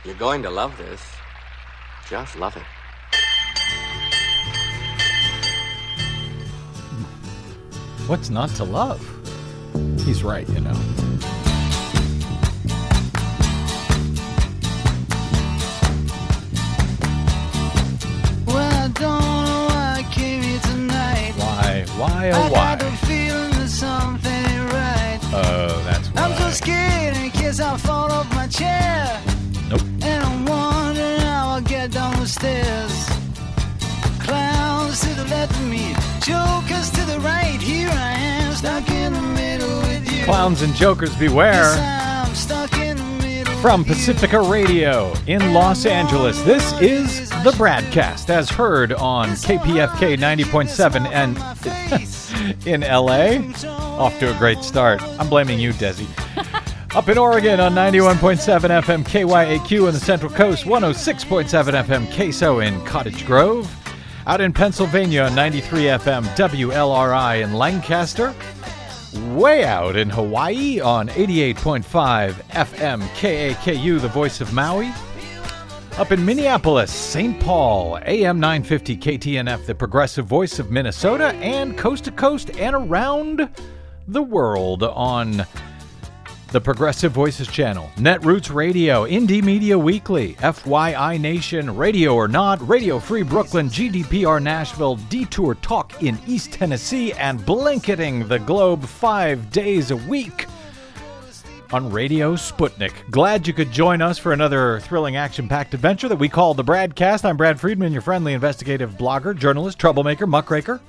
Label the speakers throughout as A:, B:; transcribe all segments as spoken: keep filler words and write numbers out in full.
A: You're going to love this. Just love it.
B: What's not to love? He's right, you know.
C: Well, I don't know why I came here tonight.
B: Why? Why, oh,
C: I
B: why?
C: got the feeling that something ain't right.
B: Oh, that's why.
C: I'm so scared in case I fall off my chair.
B: Nope.
C: And I'm wondering how I'll get down the stairs. Clowns to the left of me, jokers to the right. Here I am, stuck in the middle with you.
B: Clowns and jokers beware.
C: Yes, I'm stuck in the middle
B: From
C: with you.
B: Pacifica Radio in Los Angeles, this is the Bradcast, as heard on K P F K ninety point seven and in L A. Off to a great start. I'm blaming you, Desi. Up in Oregon on ninety-one point seven F M K Y A Q on the Central Coast, one oh six point seven F M K S O in Cottage Grove. Out in Pennsylvania on ninety-three F M W L R I in Lancaster. Way out in Hawaii on eighty-eight point five F M K A K U, the voice of Maui. Up in Minneapolis, Saint Paul, A M nine fifty K T N F, the progressive voice of Minnesota, and coast to coast and around the world on the Progressive Voices channel, Netroots Radio, Indie Media Weekly, F Y I Nation, Radio or Not, Radio Free Brooklyn, G D P R Nashville, Detour Talk in East Tennessee, and blanketing the globe five days a week on Radio Sputnik. Glad you could join us for another thrilling action-packed adventure that we call the Bradcast. I'm Brad Friedman, your friendly investigative blogger, journalist, troublemaker, muckraker,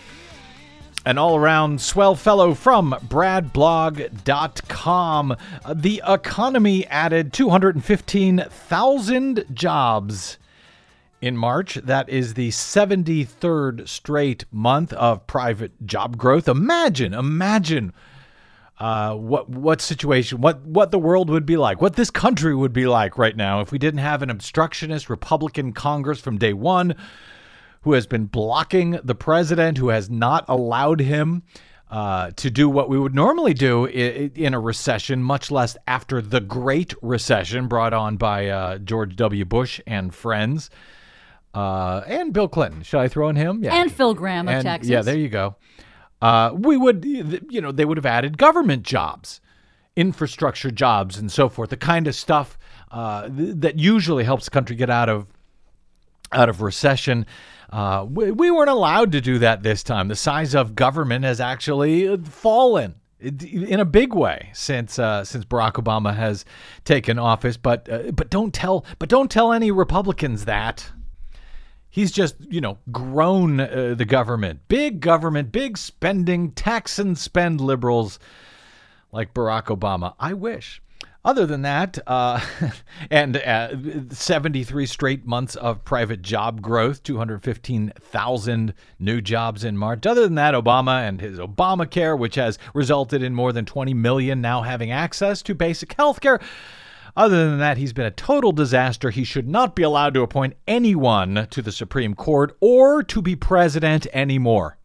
B: an all-around swell fellow from brad blog dot com. The economy added two hundred fifteen thousand jobs in March. That is the seventy-third straight month of private job growth. Imagine, imagine uh, what what situation, what, what the world would be like, what this country would be like right now if we didn't have an obstructionist Republican Congress from day one, who has been blocking the president, who has not allowed him uh, to do what we would normally do in, in a recession, much less after the Great Recession brought on by uh, George W. Bush and friends, uh, and Bill Clinton. Should I throw in him? Yeah.
D: And Phil Gramm of
B: and,
D: Texas.
B: Yeah, there you go. Uh, we would, you know, they would have added government jobs, infrastructure jobs, and so forth, the kind of stuff uh, th- that usually helps the country get out of out of recession. Uh, we, we weren't allowed to do that this time. The size of government has actually fallen in a big way since uh, since Barack Obama has taken office. But uh, but don't tell but don't tell any Republicans that. He's just, you know, grown uh, the government, big government, big spending, tax and spend liberals like Barack Obama. I wish. Other than that, uh, and uh, seventy-three straight months of private job growth, two hundred fifteen thousand new jobs in March. Other than that, Obama and his Obamacare, which has resulted in more than twenty million now having access to basic health care. Other than that, he's been a total disaster. He should not be allowed to appoint anyone to the Supreme Court or to be president anymore.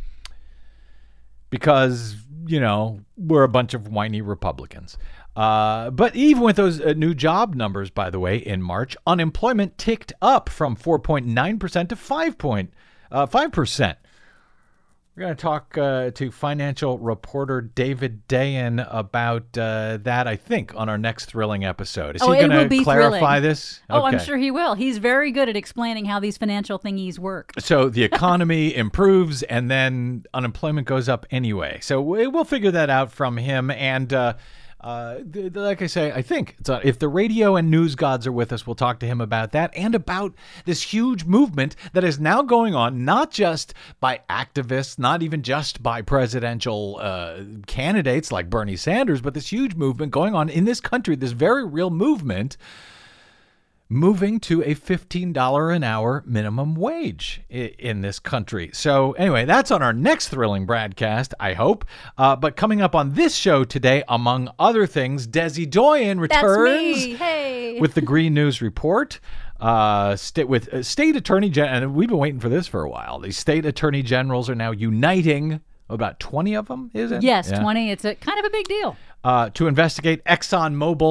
B: Because, you know, we're a bunch of whiny Republicans. Uh, but even with those uh, new job numbers, by the way, in March, unemployment ticked up from four point nine percent to five point five percent. We're going to talk uh, to financial reporter David Dayen about uh, that, I think, on our next thrilling episode. Is
D: oh,
B: he going to clarify
D: thrilling.
B: this?
D: Oh,
B: okay.
D: I'm sure he will. He's very good at explaining how these financial thingies work.
B: So the economy improves and then unemployment goes up anyway. So we'll figure that out from him. And uh, uh, th- like I say, I think it's, uh, if the radio and news gods are with us, we'll talk to him about that and about this huge movement that is now going on, not just by activists, not even just by presidential uh, candidates like Bernie Sanders, but this huge movement going on in this country, this very real movement, moving to a fifteen dollars an hour minimum wage in this country. So anyway, that's on our next thrilling Bradcast, I hope. Uh, but coming up on this show today, among other things, Desi Doyen returns
D: That's me. Hey.
B: with the Green News Report. Uh, st- with uh, state attorney gen- and we've been waiting for this for a while. The state attorney generals are now uniting. About twenty of them, is it?
D: Yes,
B: Yeah.
D: twenty. It's a kind of a big deal.
B: Uh, to investigate ExxonMobil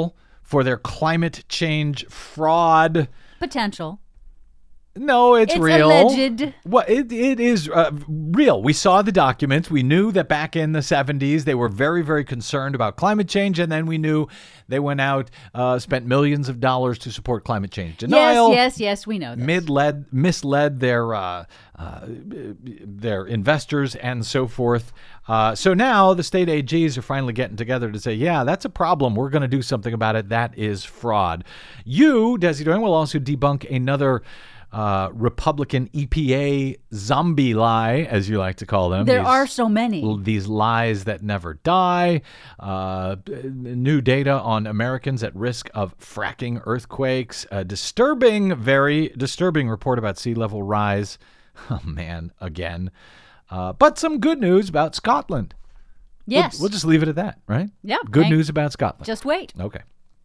B: for their climate change fraud.
D: Potential.
B: No, it's,
D: It's
B: real.
D: alleged.
B: Well, it, it is uh, real. We saw the documents. We knew that back in the seventies, they were very, very concerned about climate change. And then we knew they went out, uh, spent millions of dollars to support climate change denial.
D: Yes, yes, yes, we know this.
B: Misled, misled their, uh, uh, their investors and so forth. Uh, so now the state A Gs are finally getting together to say, yeah, that's a problem. We're going to do something about it. That is fraud. You, Desi Doyen, will also debunk another Uh, Republican E P A zombie lie, as you like to call them.
D: There
B: these,
D: are so many.
B: These lies that never die. Uh, new data on Americans at risk of fracking earthquakes. A disturbing, very disturbing report about sea level rise. Oh, man, again. Uh, but some good news about Scotland.
D: Yes.
B: We'll, we'll just leave it at that, right?
D: Yeah.
B: Good
D: thank-
B: news about Scotland.
D: Just wait.
B: Okay.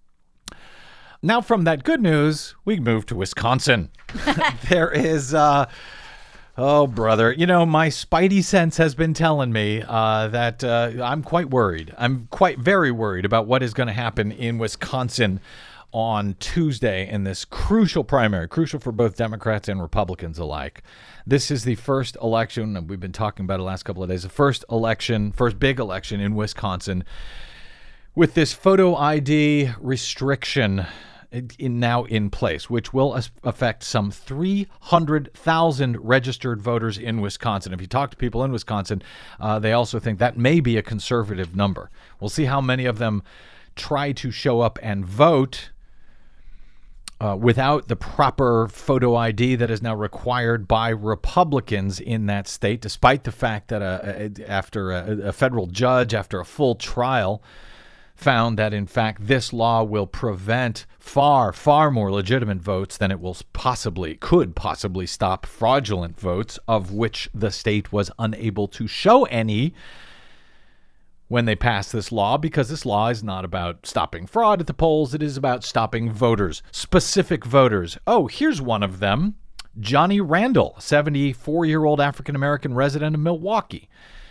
B: Now, from that good news, we move to Wisconsin. There is, uh, oh, brother, you know, my spidey sense has been telling me uh, that uh, I'm quite worried. I'm quite very worried about what is going to happen in Wisconsin on Tuesday in this crucial primary, crucial for both Democrats and Republicans alike. This is the first election, and we've been talking about it the last couple of days, the first election, first big election in Wisconsin with this photo I D restriction in now in place, which will affect some three hundred thousand registered voters in Wisconsin. If you talk to people in Wisconsin, uh, they also think that may be a conservative number. We'll see how many of them try to show up and vote uh, without the proper photo I D that is now required by Republicans in that state, despite the fact that a, a, after a, a federal judge, after a full trial, found that, in fact, this law will prevent far, far more legitimate votes than it will possibly, could possibly stop fraudulent votes, of which the state was unable to show any when they passed this law, because this law is not about stopping fraud at the polls. It is about stopping voters, specific voters. Oh, here's one of them. Johnny Randall, seventy-four-year-old African-American resident of Milwaukee.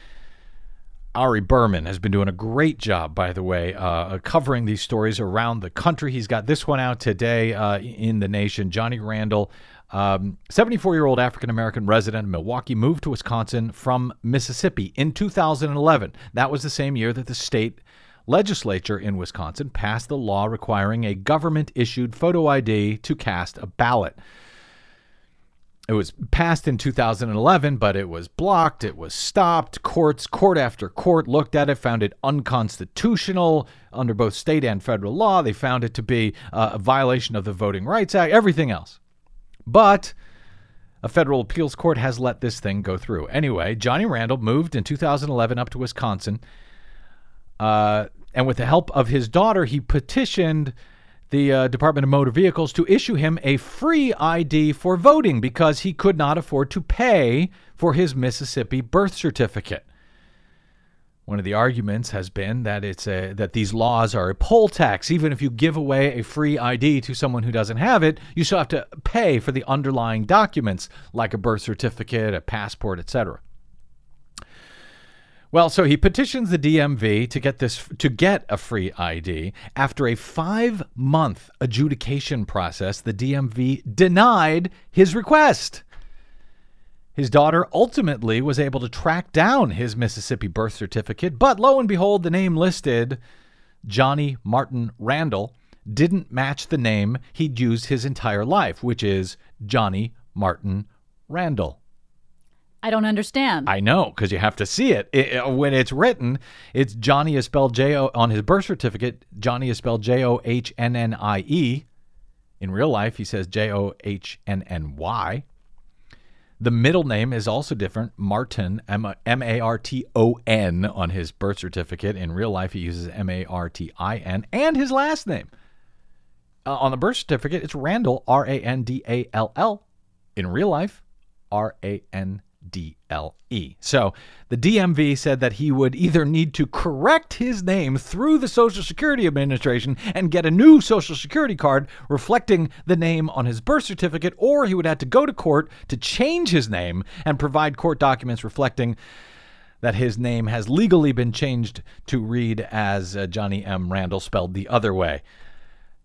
B: Ari Berman has been doing a great job, by the way, uh, covering these stories around the country. He's got this one out today uh, in The Nation. Johnny Randall, um, seventy-four-year-old African-American resident of Milwaukee, moved to Wisconsin from Mississippi in two thousand eleven. That was the same year that the state legislature in Wisconsin passed the law requiring a government-issued photo I D to cast a ballot. It was passed in two thousand eleven, but it was blocked. It was stopped. Courts, court after court looked at it, found it unconstitutional under both state and federal law. They found it to be uh, a violation of the Voting Rights Act, everything else. But a federal appeals court has let this thing go through. Anyway, Johnny Randall moved in two thousand eleven up to Wisconsin. Uh, and with the help of his daughter, he petitioned the uh, Department of Motor Vehicles to issue him a free I D for voting because he could not afford to pay for his Mississippi birth certificate. One of the arguments has been that it's a, that these laws are a poll tax. Even if you give away a free I D to someone who doesn't have it, you still have to pay for the underlying documents like a birth certificate, a passport, et cetera. Well, so he petitions the D M V to get this to get a free I D. After a five-month adjudication process, the D M V denied his request. His daughter ultimately was able to track down his Mississippi birth certificate, but lo and behold, the name listed, Johnny Martin Randall, didn't match the name he'd used his entire life, which is Johnny Martin Randall.
D: I don't understand.
B: I know, because you have to see it. It, it. When it's written, it's Johnny is spelled J O on his birth certificate. Johnny is spelled J O H N N I E. In real life, he says J O H N N Y. The middle name is also different. Martin, M A R T O N on his birth certificate. In real life, he uses M A R T I N. And his last name. Uh, on the birth certificate, it's Randall, R A N D A L L. In real life, R A N D L E. So the D M V said that he would either need to correct his name through the Social Security Administration and get a new Social Security card reflecting the name on his birth certificate, or he would have to go to court to change his name and provide court documents reflecting that his name has legally been changed to read as uh, Johnny M. Randall, spelled the other way.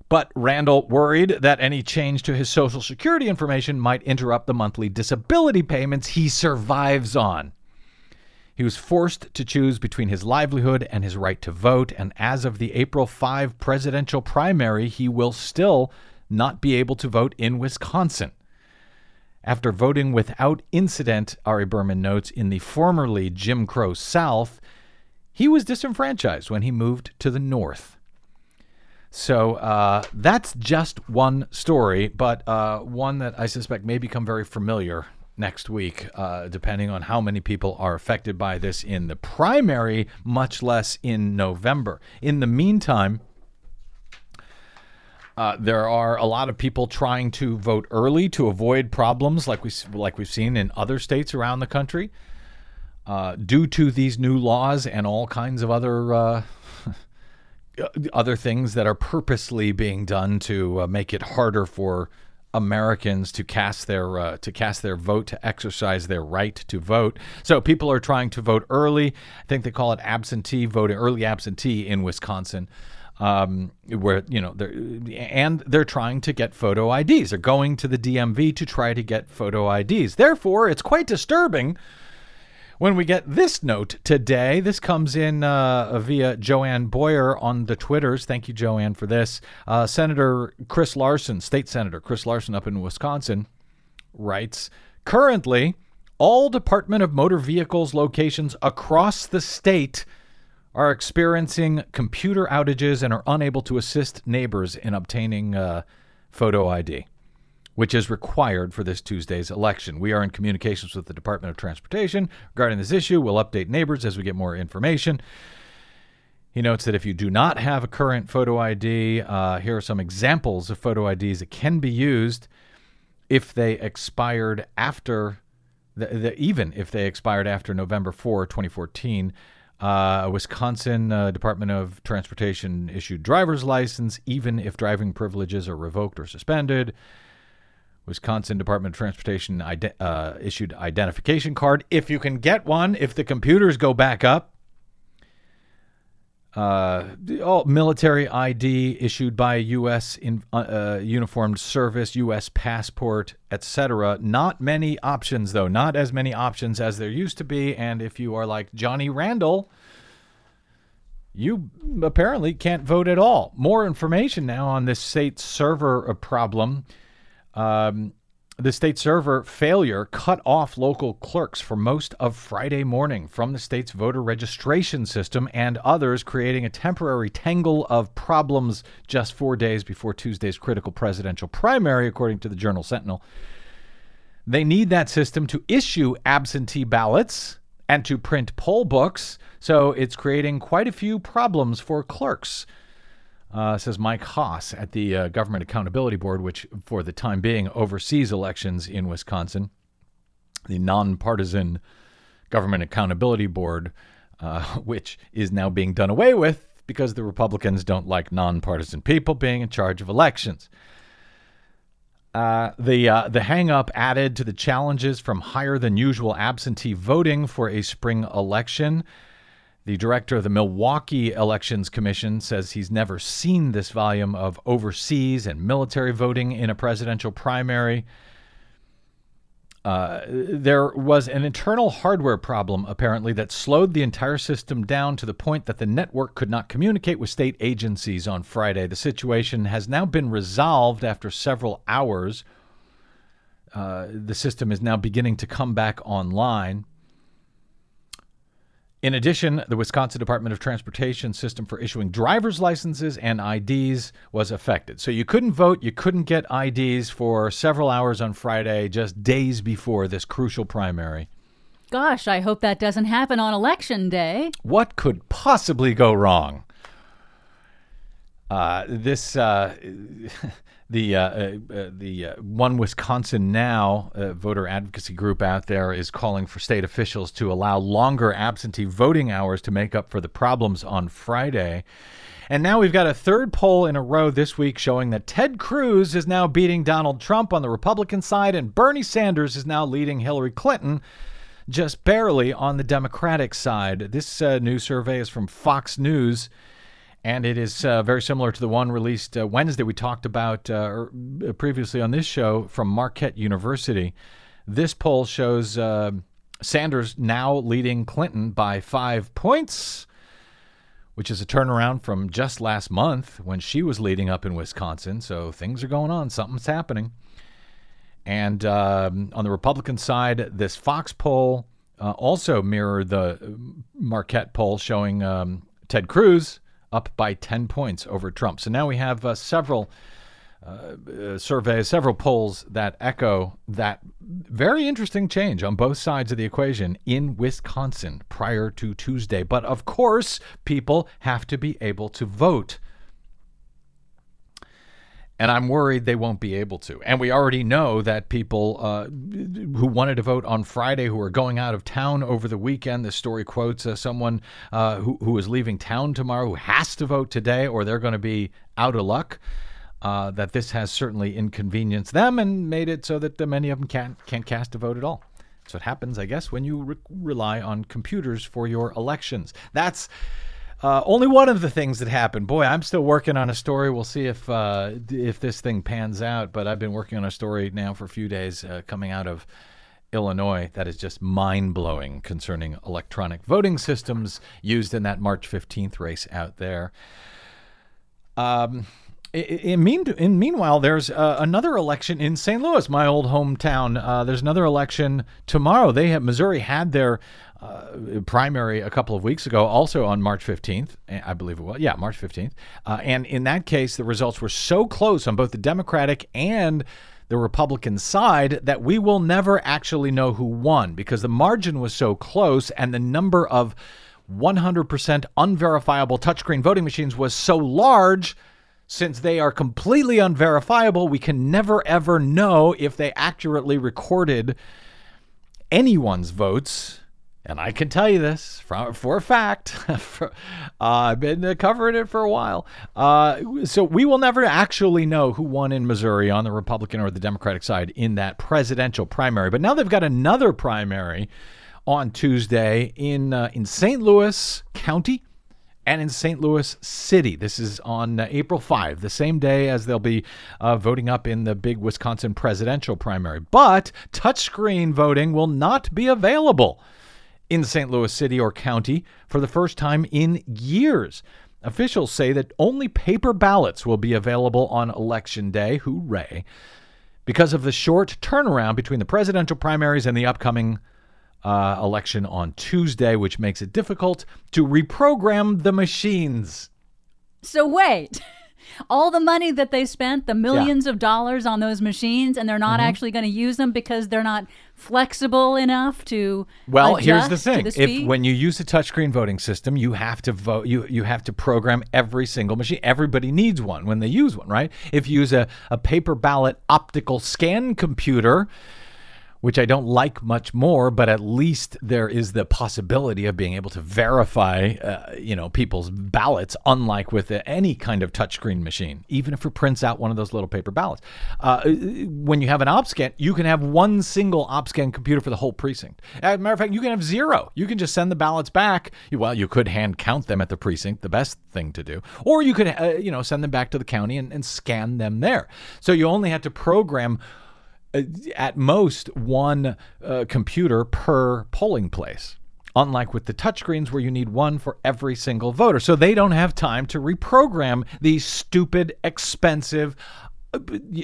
B: But Randall worried that any change to his Social Security information might interrupt the monthly disability payments he survives on. He was forced to choose between his livelihood and his right to vote, and as of the April fifth presidential primary, he will still not be able to vote in Wisconsin. After voting without incident, Ari Berman notes, in the formerly Jim Crow South, he was disenfranchised when he moved to the North. So uh, that's just one story, but uh, one that I suspect may become very familiar next week, uh, depending on how many people are affected by this in the primary, much less in November. In the meantime, uh, there are a lot of people trying to vote early to avoid problems like we like we've seen in other states around the country, uh, due to these new laws and all kinds of other uh, other things that are purposely being done to uh, make it harder for Americans to cast their uh, to cast their vote, to exercise their right to vote. So people are trying to vote early. I think they call it absentee voting, early absentee in Wisconsin, um, where you know they're and they're trying to get photo I Ds. They're going to the D M V to try to get photo I Ds. Therefore, it's quite disturbing when we get this note today. This comes in uh, via Joanne Boyer on the Twitters. Thank you, Joanne, for this. Uh, Senator Chris Larson, State Senator Chris Larson up in Wisconsin, writes, currently, all Department of Motor Vehicles locations across the state are experiencing computer outages and are unable to assist neighbors in obtaining uh, photo I D, which is required for this Tuesday's election. We are in communications with the Department of Transportation regarding this issue. We'll update neighbors as we get more information. He notes that if you do not have a current photo I D, uh, here are some examples of photo I Ds that can be used if they expired after, the, the, even if they expired after November fourth, twenty fourteen. Uh, Wisconsin uh, Department of Transportation issued driver's license, even if driving privileges are revoked or suspended. Wisconsin Department of Transportation ide- uh, issued identification card, if you can get one, if the computers go back up. Uh, all military I D issued by U S in, uh, uniformed service, U S passport, et cetera. Not many options, though. Not as many options as there used to be. And if you are like Johnny Randall, you apparently can't vote at all. More information now on this state server problem. Um, the state server failure cut off local clerks for most of Friday morning from the state's voter registration system, and others, creating a temporary tangle of problems just four days before Tuesday's critical presidential primary, according to the Journal Sentinel. They need that system to issue absentee ballots and to print poll books, so it's creating quite a few problems for clerks. Uh, says Mike Haas at the uh, Government Accountability Board, which for the time being oversees elections in Wisconsin. The nonpartisan Government Accountability Board, uh, which is now being done away with because the Republicans don't like nonpartisan people being in charge of elections. Uh, the uh, the hang-up added to the challenges from higher than usual absentee voting for a spring election. The director of the Milwaukee Elections Commission says he's never seen this volume of overseas and military voting in a presidential primary. Uh, there was an internal hardware problem, apparently, that slowed the entire system down to the point that the network could not communicate with state agencies on Friday. The situation has now been resolved after several hours. Uh, the system is now beginning to come back online. In addition, the Wisconsin Department of Transportation system for issuing driver's licenses and I Ds was affected. So you couldn't vote, you couldn't get I Ds for several hours on Friday, just days before this crucial primary.
D: Gosh, I hope that doesn't happen on Election Day.
B: What could possibly go wrong? Uh, this, uh, the uh, uh, the uh, One Wisconsin Now uh, voter advocacy group out there is calling for state officials to allow longer absentee voting hours to make up for the problems on Friday. And now we've got a third poll in a row this week showing that Ted Cruz is now beating Donald Trump on the Republican side, and Bernie Sanders is now leading Hillary Clinton just barely on the Democratic side. This uh, new survey is from Fox News. And it is uh, very similar to the one released uh, Wednesday we talked about uh, previously on this show from Marquette University. This poll shows uh, Sanders now leading Clinton by five points, which is a turnaround from just last month when she was leading up in Wisconsin. So things are going on. Something's happening. And um, on the Republican side, this Fox poll uh, also mirrored the Marquette poll showing um, Ted Cruz up by ten points over Trump. So now we have uh, several uh, surveys, several polls that echo that very interesting change on both sides of the equation in Wisconsin prior to Tuesday. But of course, people have to be able to vote. And I'm worried they won't be able to. And we already know that people uh, who wanted to vote on Friday, who are going out of town over the weekend, the story quotes uh, someone uh, who, who is leaving town tomorrow who has to vote today or they're going to be out of luck, uh, that this has certainly inconvenienced them and made it so that uh, many of them can't, can't cast a vote at all. That's what happens, I guess, when you re- rely on computers for your elections. That's... Uh, only one of the things that happened. Boy, I'm still working on a story. We'll see if uh, if this thing pans out. But I've been working on a story now for a few days uh, coming out of Illinois that is just mind-blowing concerning electronic voting systems used in that March fifteenth race out there. Um, in, in, mean, in meanwhile, there's uh, another election in Saint Louis, my old hometown. Uh, there's another election tomorrow. They have Missouri had their Uh, primary a couple of weeks ago, also on March fifteenth, I believe it was. Yeah, March fifteenth. Uh, and in that case, the results were so close on both the Democratic and the Republican side that we will never actually know who won because the margin was so close and the number of one hundred percent unverifiable touchscreen voting machines was so large. Since they are completely unverifiable, we can never, ever know if they accurately recorded anyone's votes. And I can tell you this for, for a fact. for, uh, I've been uh, covering it for a while. Uh, so we will never actually know who won in Missouri on the Republican or the Democratic side in that presidential primary. But now they've got another primary on Tuesday in uh, in Saint Louis County and in Saint Louis City. This is on uh, April fifth, the same day as they'll be uh, voting up in the big Wisconsin presidential primary. But touchscreen voting will not be available in Saint Louis City or County for the first time in years. Officials say that only paper ballots will be available on Election Day, hooray, because of the short turnaround between the presidential primaries and the upcoming uh, election on Tuesday, which makes it difficult to reprogram the machines.
D: So wait, all the money that they spent, the millions
B: Yeah.
D: of dollars on those machines, and they're not
B: Mm-hmm.
D: actually going to use them because they're not flexible enough to
B: Well,
D: adjust
B: here's the
D: to
B: thing.
D: the
B: if
D: speed?
B: when you use a touchscreen voting system, you have to vote you you have to program every single machine. Everybody needs one when they use one, right? If you use a, a paper ballot optical scan computer, which I don't like much more, but at least there is the possibility of being able to verify, uh, you know, people's ballots, unlike with any kind of touchscreen machine, even if it prints out one of those little paper ballots. Uh, when you have an OpScan, you can have one single OpScan computer for the whole precinct. As a matter of fact, you can have zero. You can just send the ballots back. Well, you could hand count them at the precinct, the best thing to do. Or you could, uh, you know, send them back to the county and, and scan them there. So you only had to program at most one uh, computer per polling place, unlike with the touchscreens where you need one for every single voter. So they don't have time to reprogram these stupid, expensive, uh,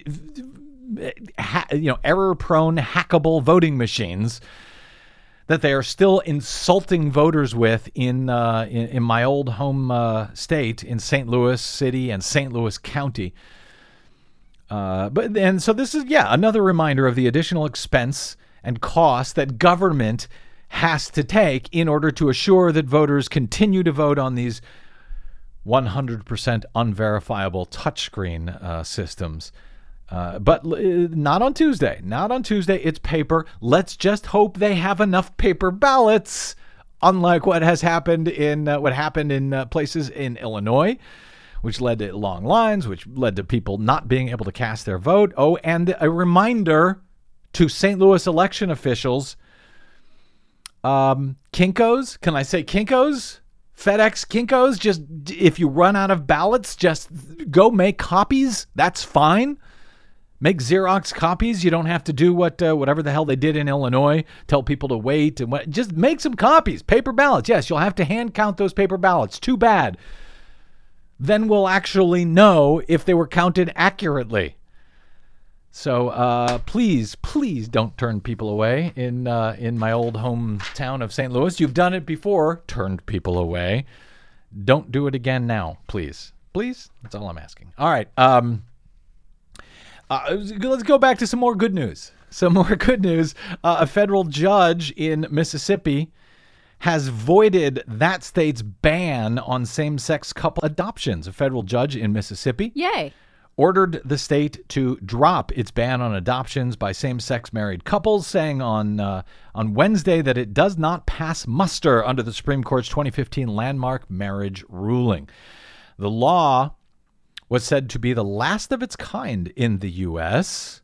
B: ha- you know, error-prone, hackable voting machines that they are still insulting voters with in uh, in, in my old home uh, state in Saint Louis City and Saint Louis County. Uh, but and so this is, yeah, another reminder of the additional expense and cost that government has to take in order to assure that voters continue to vote on these one hundred percent unverifiable touchscreen uh, systems. Uh, but l- not on Tuesday. Not on Tuesday. It's paper. Let's just hope they have enough paper ballots, unlike what has happened in uh, what happened in uh, places in Illinois, which led to long lines, which led to people not being able to cast their vote. Oh, and a reminder to Saint Louis election officials, um, Kinko's, can I say Kinko's? FedEx, Kinko's, just if you run out of ballots, just go make copies. That's fine. Make Xerox copies. You don't have to do what uh, whatever the hell they did in Illinois. Tell people to wait and what, just make some copies. Paper ballots. Yes, you'll have to hand count those paper ballots. Too bad. Then we'll actually know if they were counted accurately. So uh, please, please don't turn people away in uh, in my old hometown of Saint Louis. You've done it before, turned people away. Don't do it again now, please. Please? That's all I'm asking. All right. Um, uh, let's go back to some more good news. Some more good news. Uh, a federal judge in Mississippi has voided that state's ban on same-sex couple adoptions. A federal judge in Mississippi
D: Yay.
B: ordered the state to drop its ban on adoptions by same-sex married couples, saying on uh, on Wednesday that it does not pass muster under the Supreme Court's twenty fifteen landmark marriage ruling. The law was said to be the last of its kind in the U S,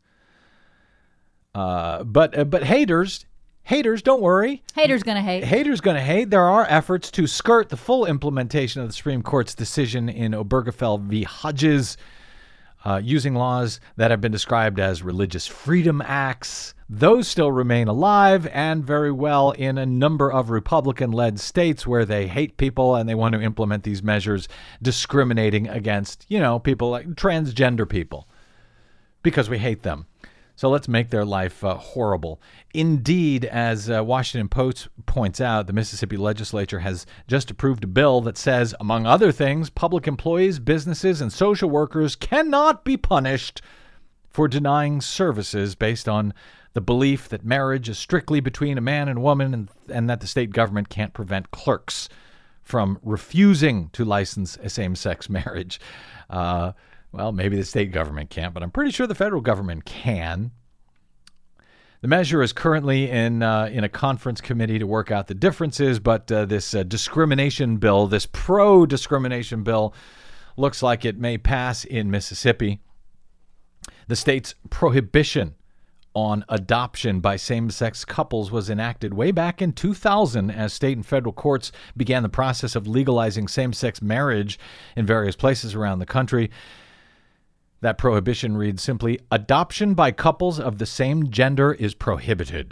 B: uh, but uh, but haters. Haters, don't worry.
D: Haters gonna hate.
B: Haters gonna hate. There are efforts to skirt the full implementation of the Supreme Court's decision in Obergefell v. Hodges, uh, using laws that have been described as religious freedom acts. Those still remain alive and very well in a number of Republican-led states where they hate people and they want to implement these measures discriminating against, you know, people like transgender people because we hate them. So let's make their life uh, horrible. Indeed, as uh, Washington Post points out, the Mississippi legislature has just approved a bill that says, among other things, public employees, businesses, and social workers cannot be punished for denying services based on the belief that marriage is strictly between a man and a woman and, and that the state government can't prevent clerks from refusing to license a same-sex marriage. Uh, well, maybe the state government can't, but I'm pretty sure the federal government can. The measure is currently in uh, in a conference committee to work out the differences, but uh, this uh, discrimination bill, this pro-discrimination bill, looks like it may pass in Mississippi. The state's prohibition on adoption by same-sex couples was enacted way back in two thousand as state and federal courts began the process of legalizing same-sex marriage in various places around the country. That prohibition reads simply, adoption by couples of the same gender is prohibited.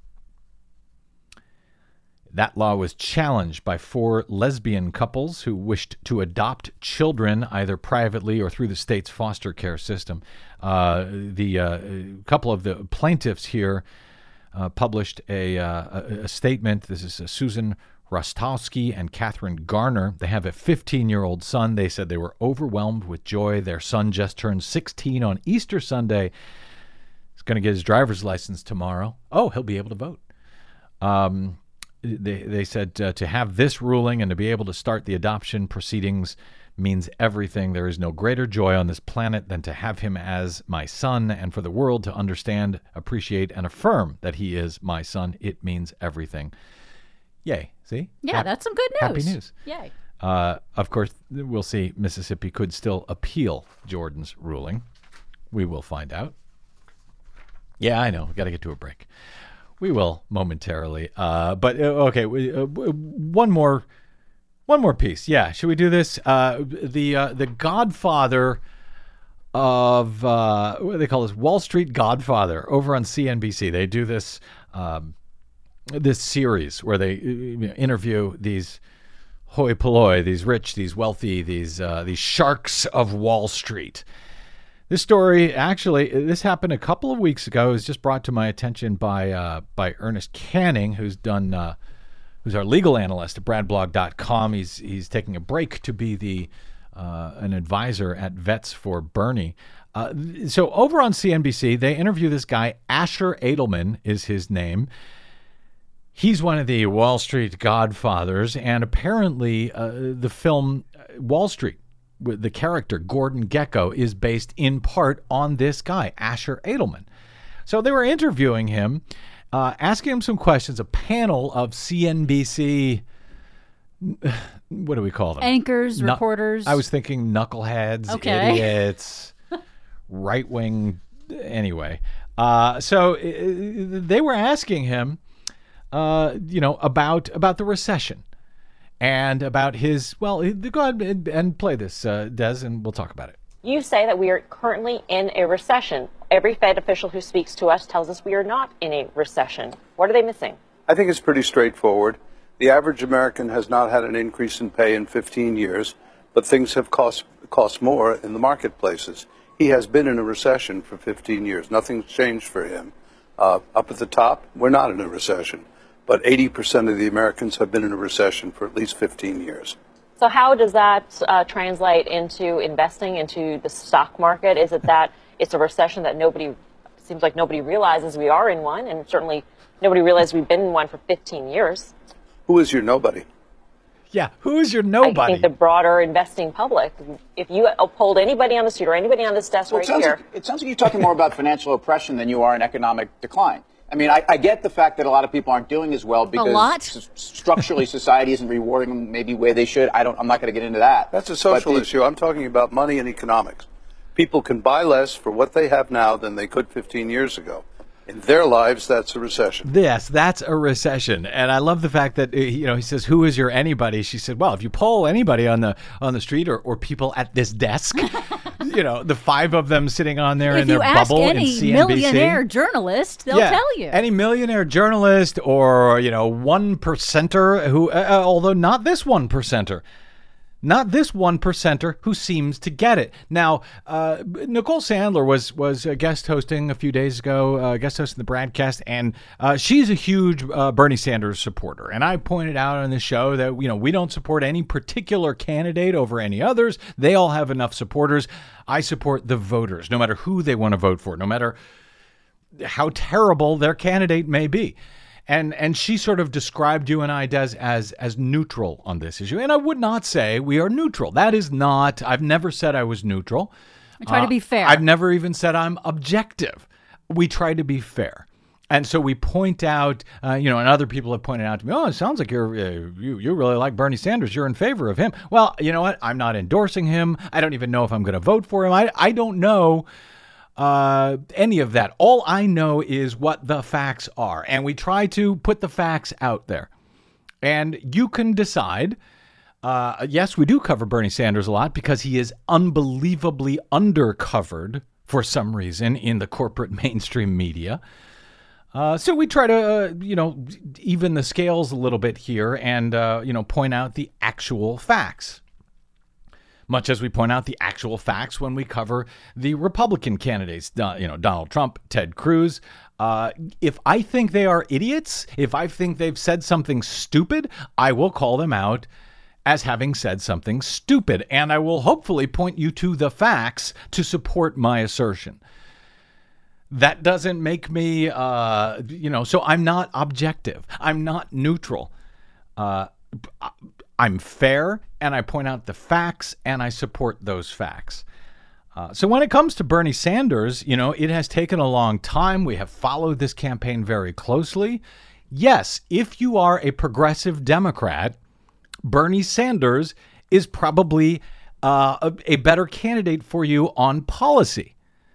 B: That law was challenged by four lesbian couples who wished to adopt children either privately or through the state's foster care system. Uh, the uh, couple of the plaintiffs here uh, published a, uh, a, a statement. This is uh, Susan Rostowski and Catherine Garner. They have a fifteen-year-old son. They said they were overwhelmed with joy. Their son just turned sixteen on Easter Sunday. He's going to get his driver's license tomorrow. Oh, he'll be able to vote. Um, they, they said uh, to have this ruling and to be able to start the adoption proceedings means everything. There is no greater joy on this planet than to have him as my son, and for the world to understand, appreciate, and affirm that he is my son. It means everything. Yay. See?
D: Yeah,
B: Hap-
D: that's some good news.
B: Happy news.
D: Yay.
B: Uh, of course, we'll see. Mississippi could still appeal Jordan's ruling. We will find out. Yeah, I know. We've got to get to a break. We will momentarily. Uh, but, uh, okay, we, uh, one more one more piece. Yeah, should we do this? Uh, the uh, the Godfather of, uh, what do they call this? Wall Street Godfather over on C N B C. They do this um, this series where they you know, interview these hoi polloi, these rich, these wealthy, these uh, these sharks of Wall Street. This story, actually, this happened a couple of weeks ago. It was just brought to my attention by uh, by Ernest Canning, who's done, uh, who's our legal analyst at brad blog dot com. He's he's taking a break to be the uh, an advisor at Vets for Bernie. Uh, so over on C N B C, they interview this guy. Asher Edelman is his name. He's one of the Wall Street godfathers, and apparently uh, the film Wall Street, the character Gordon Gekko, is based in part on this guy, Asher Edelman. So they were interviewing him, uh, asking him some questions, a panel of C N B C, what do we call them?
D: Anchors,
B: Nu-
D: reporters.
B: I was thinking knuckleheads,
D: Okay.
B: idiots, right-wing, anyway. Uh, so uh, they were asking him, uh, you know, about about the recession. and about his, well, go ahead and, and play this, uh, Des, and we'll talk about it.
E: You say that we are currently in a recession. Every Fed official who speaks to us tells us we are not in a recession. What are they missing?
F: I think it's pretty straightforward. The average American has not had an increase in pay in fifteen years, but things have cost cost more in the marketplaces. He has been in a recession for fifteen years. Nothing's changed for him. Uh, up at the top, we're not in a recession, but eighty percent of the Americans have been in a recession for at least fifteen years.
E: So how does that uh, translate into investing, into the stock market? Is it that it's a recession that nobody, seems like nobody realizes we are in one, and certainly nobody realizes we've been in one for fifteen years?
F: Who is your nobody?
B: Yeah, who is your nobody?
E: I think the broader investing public. If you polled anybody on the street or anybody on this desk
G: well,
E: right
G: it sounds
E: here.
G: Like, it sounds like you're talking more about financial oppression than you are in economic decline. I mean, I, I get the fact that a lot of people aren't doing as well because
D: a lot?
G: S- structurally society isn't rewarding them maybe where they should. I don't. I'm not going to get into that.
F: That's a social
G: the,
F: issue. I'm talking about money and economics. People can buy less for what they have now than they could fifteen years ago. In their lives, that's a recession.
B: Yes, that's a recession. And I love the fact that, you know, he says, who is your anybody? She said, well, if you poll anybody on the on the street or, or people at this desk, you know, the five of them sitting on there
D: if
B: in their bubble in C N B C.
D: If you ask any millionaire journalist, they'll
B: yeah,
D: tell you.
B: Any millionaire journalist or, you know, one percenter who, uh, although not this one percenter. Not this one percenter who seems to get it. Now, uh, Nicole Sandler was was uh, guest hosting a few days ago, uh, guest hosting the broadcast, and uh, she's a huge uh, Bernie Sanders supporter. And I pointed out on the show that, you know, we don't support any particular candidate over any others. They all have enough supporters. I support the voters, no matter who they want to vote for, no matter how terrible their candidate may be. And and she sort of described you and I, Des, as as neutral on this issue. And I would not say we are neutral. That is not, I've never said I was neutral.
D: I try uh, to be fair.
B: I've never even said I'm objective. We try to be fair. And so we point out, uh, you know, and other people have pointed out to me, oh, it sounds like you're uh, you you really like Bernie Sanders. You're in favor of him. Well, you know what? I'm not endorsing him. I don't even know if I'm going to vote for him. I I don't know Uh, any of that. All I know is what the facts are, and we try to put the facts out there. And you can decide. Uh, yes, we do cover Bernie Sanders a lot because he is unbelievably undercovered for some reason in the corporate mainstream media. Uh, so we try to, uh, you know, even the scales a little bit here and, uh, you know, point out the actual facts. Much as we point out the actual facts when we cover the Republican candidates, you know, Donald Trump, Ted Cruz. Uh, if I think they are idiots, if I think they've said something stupid, I will call them out as having said something stupid. And I will hopefully point you to the facts to support my assertion. That doesn't make me, uh, you know, so I'm not objective. I'm not neutral. Uh, I'm fair, and I point out the facts, and I support those facts. Uh, so when it comes to Bernie Sanders, you know, it has taken a long time. We have followed this campaign very closely. Yes, if you are a progressive Democrat, Bernie Sanders is probably uh, a, a better candidate for you on policy.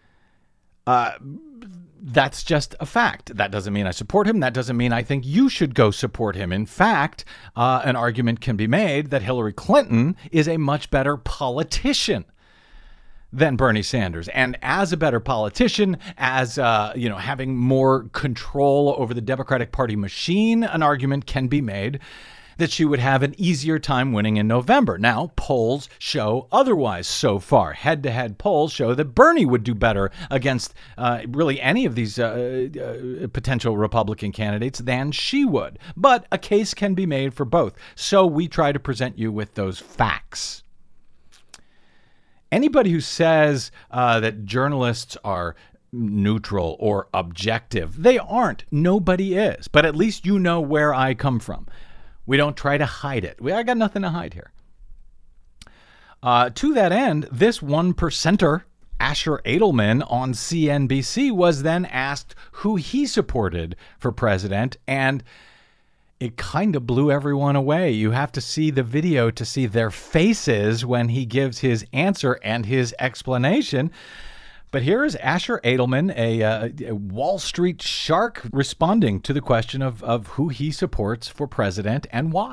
B: Uh, That's just a fact. That doesn't mean I support him. That doesn't mean I think you should go support him. In fact, uh, an argument can be made that Hillary Clinton is a much better politician than Bernie Sanders. And as a better politician, as, uh, you know, having more control over the Democratic Party machine, an argument can be made that she would have an easier time winning in November. Now, polls show otherwise so far. Head-to-head polls show that Bernie would do better against uh, really any of these uh, uh, potential Republican candidates than she would. But a case can be made for both. So we try to present you with those facts. Anybody who says uh, that journalists are neutral or objective, they aren't. Nobody is. But at least you know where I come from. We don't try to hide it. We, I got nothing to hide here. Uh, to that end, this one percenter, Asher Edelman on C N B C, was then asked who he supported for president, and it kind of blew everyone away. You have to see the video to see their faces when he gives his answer and his explanation. But here is Asher Edelman, a, uh, a Wall Street shark, responding to the question of, of who he supports for president and why.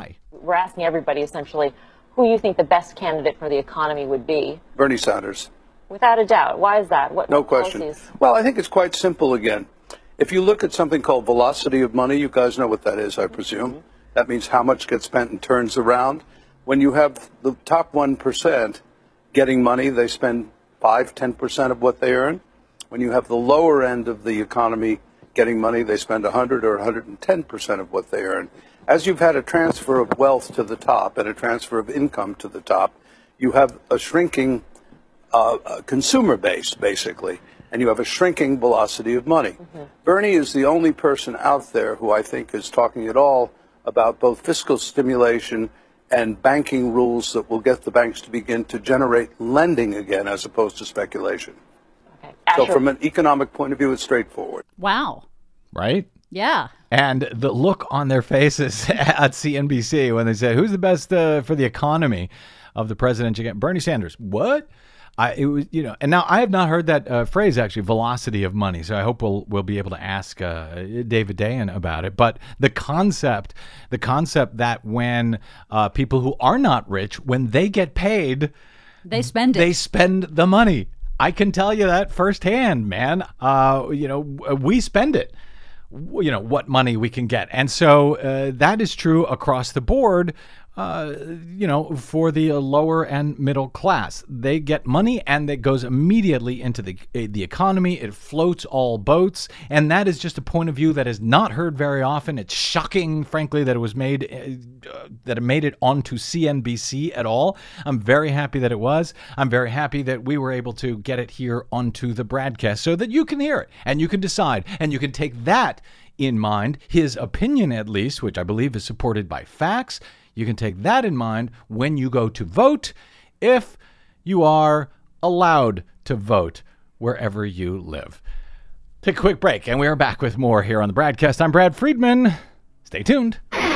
E: we're asking everybody essentially who you think the best candidate for the economy would be.
F: Bernie Sanders.
E: Without a doubt. Why is that? What,
F: No
E: what
F: question.
E: policies?
F: Well, I think it's quite simple again. If you look at something called velocity of money, you guys know what that is, I presume. Mm-hmm. That means how much gets spent and turns around. When you have the top one percent getting money, they spend five, ten percent of what they earn. When you have the lower end of the economy getting money, they spend one hundred or one hundred ten percent of what they earn. As you've had a transfer of wealth to the top and a transfer of income to the top, you have a shrinking uh, a consumer base, basically, and you have a shrinking velocity of money. Mm-hmm. Bernie is the only person out there who I think is talking at all about both fiscal stimulation and banking rules that will get the banks to begin to generate lending again as opposed to speculation.
E: Okay.
F: So from an economic point of view, it's straightforward.
D: Wow.
B: Right?
D: Yeah.
B: And the look on their faces at C N B C when they say, who's the best uh, for the economy of the president? You get Bernie Sanders. What? I, it was, you know, and now I have not heard that uh, phrase, actually, velocity of money. So I hope we'll we'll be able to ask uh, David Dayen about it. But the concept, the concept that when uh, people who are not rich, when they get paid,
D: they spend it.
B: They spend the money. I can tell you that firsthand, man. Uh, you know, we spend it. You know, what money we can get. And so uh, that is true across the board. Uh, you know, for the uh, lower and middle class, they get money and it goes immediately into the uh, the economy. It floats all boats, and that is just a point of view that is not heard very often. It's shocking, frankly, that it was made uh, that it made it onto C N B C at all. I'm very happy that it was. I'm very happy that we were able to get it here onto the broadcast so that you can hear it and you can decide and you can take that in mind. His opinion, at least, which I believe is supported by facts. You can take that in mind when you go to vote, if you are allowed to vote wherever you live. Take a quick break, and we are back with more here on the broadcast. I'm Brad Friedman. Stay tuned.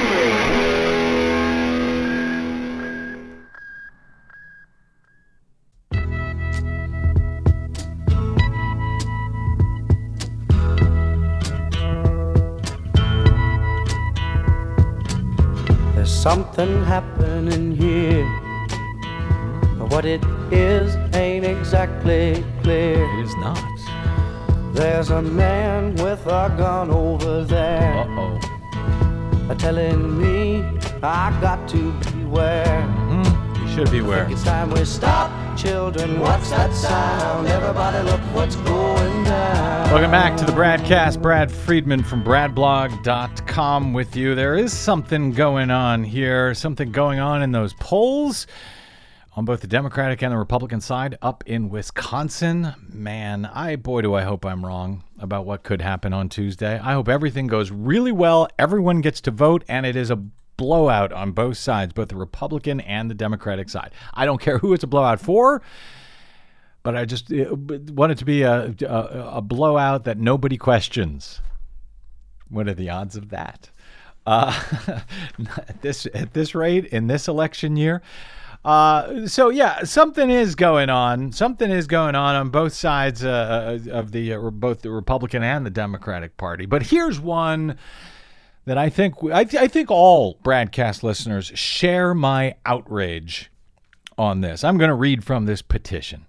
H: Something happening here, but what it is ain't exactly clear.
B: It is not.
H: There's a man with a gun over there,
B: Uh-oh.
H: telling me I got to beware.
B: Mm, you should beware.
H: It's time we stop, children. What's that sound? Everybody look what's going down.
B: Welcome back to the Bradcast. Brad Friedman from brad blog dot com with you. There is something going on here, something going on in those polls on both the Democratic and the Republican side up in Wisconsin. Man, I boy, do I hope I'm wrong about what could happen on Tuesday. I hope everything goes really well. Everyone ggets to vote, and it is a blowout on both sides, both the Republican and the Democratic side. I don't care who it's a blowout for. But I just want it to be a, a, a blowout that nobody questions. What are the odds of that? Uh, at this at this rate, in this election year. Uh, so, yeah, something is going on. Something is going on on both sides uh, of the uh, both the Republican and the Democratic Party. But here's one that I think I, th- I think all Bradcast listeners share my outrage on this. I'm going to read from this petition.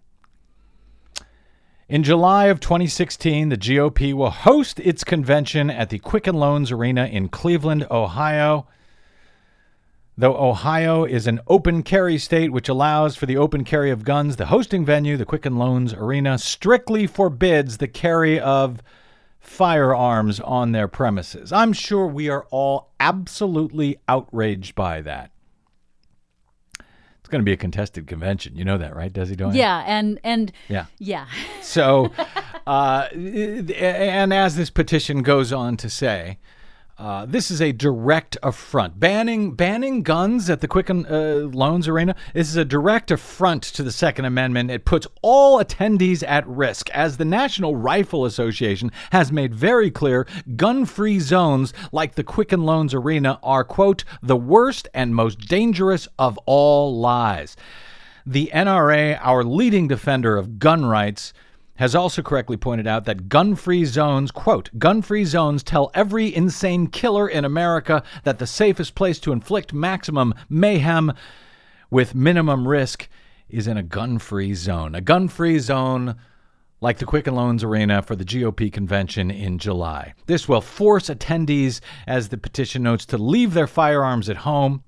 B: In July of twenty sixteen, the G O P will host its convention at the Quicken Loans Arena in Cleveland, Ohio. Though Ohio is an open carry state which allows for the open carry of guns, the hosting venue, the Quicken Loans Arena, strictly forbids the carry of firearms on their premises. I'm sure we are all absolutely outraged by that. It's going to be a contested convention. You know that, right, Desi Doyen?
D: Yeah, and and
B: yeah,
D: yeah.
B: So, uh, and as this petition goes on to say, uh, this is a direct affront. Banning banning guns at the Quicken uh, Loans Arena. This is a direct affront to the Second Amendment. It puts all attendees at risk, as the National Rifle Association has made very clear. Gun-free zones like the Quicken Loans Arena are, quote, the worst and most dangerous of all lies. The N R A, our leading defender of gun rights, has also correctly pointed out that gun-free zones, quote, gun-free zones tell every insane killer in America that the safest place to inflict maximum mayhem with minimum risk is in a gun-free zone. A gun-free zone like the Quicken Loans Arena for the G O P convention in July. This will force attendees, as the petition notes, to leave their firearms at home.